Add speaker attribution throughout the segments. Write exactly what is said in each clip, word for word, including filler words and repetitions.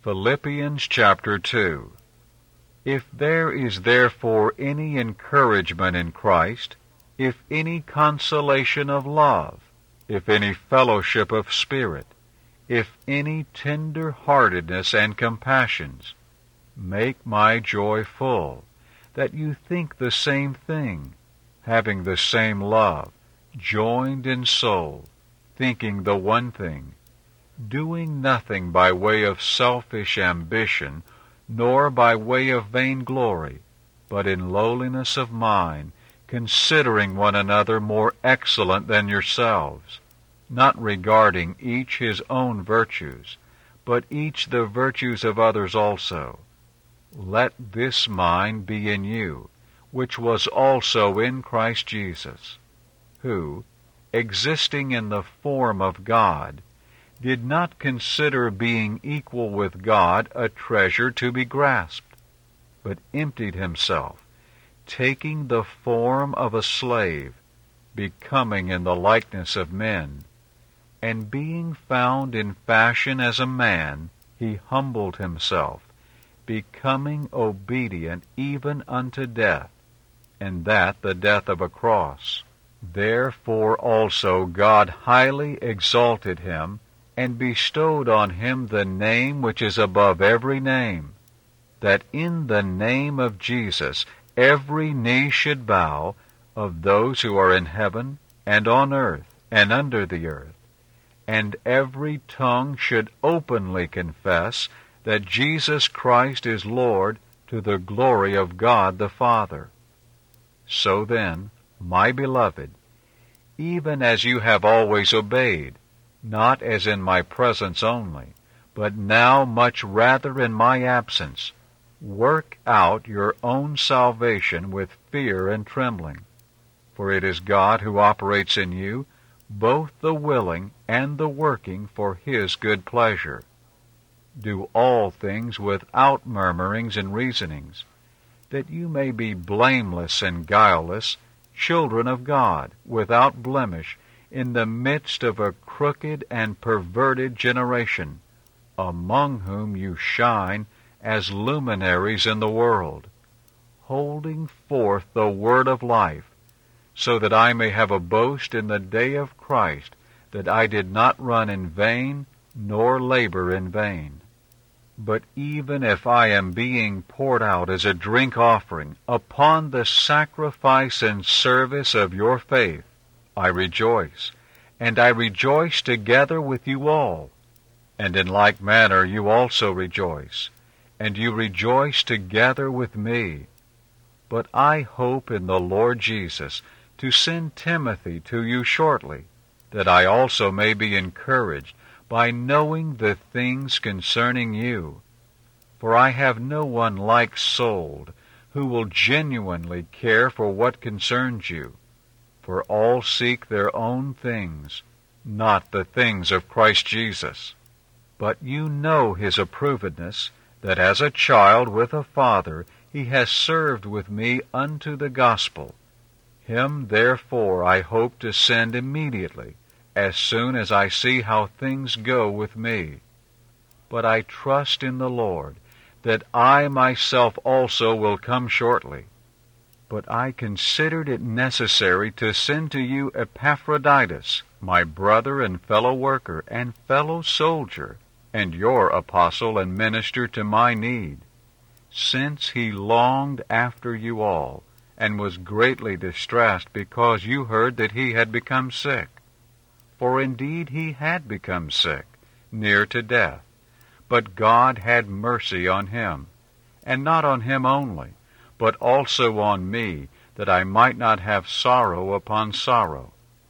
Speaker 1: Philippians chapter two. If there is therefore any encouragement in Christ, if any consolation of love, if any fellowship of spirit, if any tender-heartedness and compassions, make my joy full, that you think the same thing, having the same love, joined in soul, thinking the one thing, doing nothing by way of selfish ambition, nor by way of vainglory, but in lowliness of mind, considering one another more excellent than yourselves, not regarding each his own virtues, but each the virtues of others also. Let this mind be in you, which was also in Christ Jesus, who, existing in the form of God, did not consider being equal with God a treasure to be grasped, but emptied himself, taking the form of a slave, becoming in the likeness of men, and being found in fashion as a man, he humbled himself, becoming obedient even unto death, and that the death of a cross. Therefore also God highly exalted him, and bestowed on him the name which is above every name, that in the name of Jesus every knee should bow, of those who are in heaven, and on earth, and under the earth, and every tongue should openly confess that Jesus Christ is Lord, to the glory of God the Father. So then, my beloved, even as you have always obeyed, not as in my presence only, but now much rather in my absence, work out your own salvation with fear and trembling. For it is God who operates in you, both the willing and the working for his good pleasure. Do all things without murmurings and reasonings, that you may be blameless and guileless, children of God, without blemish, in the midst of a crooked and perverted generation, among whom you shine as luminaries in the world, holding forth the word of life, so that I may have a boast in the day of Christ, that I did not run in vain, nor labor in vain. But even if I am being poured out as a drink offering upon the sacrifice and service of your faith, I rejoice, and I rejoice together with you all. And in like manner you also rejoice, and you rejoice together with me. But I hope in the Lord Jesus to send Timothy to you shortly, that I also may be encouraged by knowing the things concerning you. For I have no one like-souled, who will genuinely care for what concerns you. For all seek their own things, not the things of Christ Jesus. But you know his approvedness, that as a child with a father he has served with me unto the gospel. Him therefore I hope to send immediately, as soon as I see how things go with me. But I trust in the Lord, that I myself also will come shortly. But I considered it necessary to send to you Epaphroditus, my brother and fellow worker and fellow soldier, and your apostle and minister to my need, since he longed after you all, and was greatly distressed because you heard that he had become sick. For indeed he had become sick, near to death, but God had mercy on him, and not on him only, but also on me, that I might not have sorrow upon sorrow.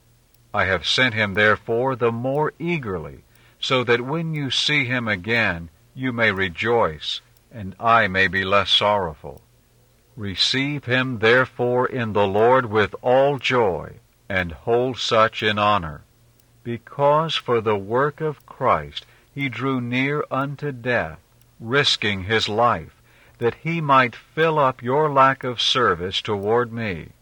Speaker 1: I have sent him therefore the more eagerly, so that when you see him again, you may rejoice, and I may be less sorrowful. Receive him therefore in the Lord with all joy, and hold such in honor, because for the work of Christ he drew near unto death, risking his life, that he might fill up your lack of service toward me.